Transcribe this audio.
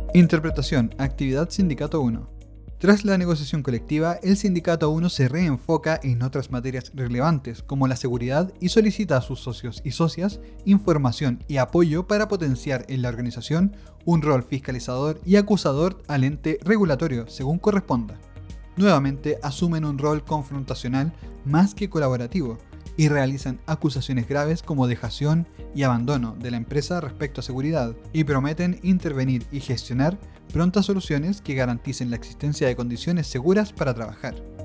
Interpretación, actividad Sindicato 1. Tras la negociación colectiva, el Sindicato 1 se reenfoca en otras materias relevantes, como la seguridad, y solicita a sus socios y socias información y apoyo para potenciar en la organización un rol fiscalizador y acusador al ente regulatorio, según corresponda. Nuevamente asumen un rol confrontacional más que colaborativo, y realizan acusaciones graves como dejación y abandono de la empresa respecto a seguridad, y prometen intervenir y gestionar prontas soluciones que garanticen la existencia de condiciones seguras para trabajar.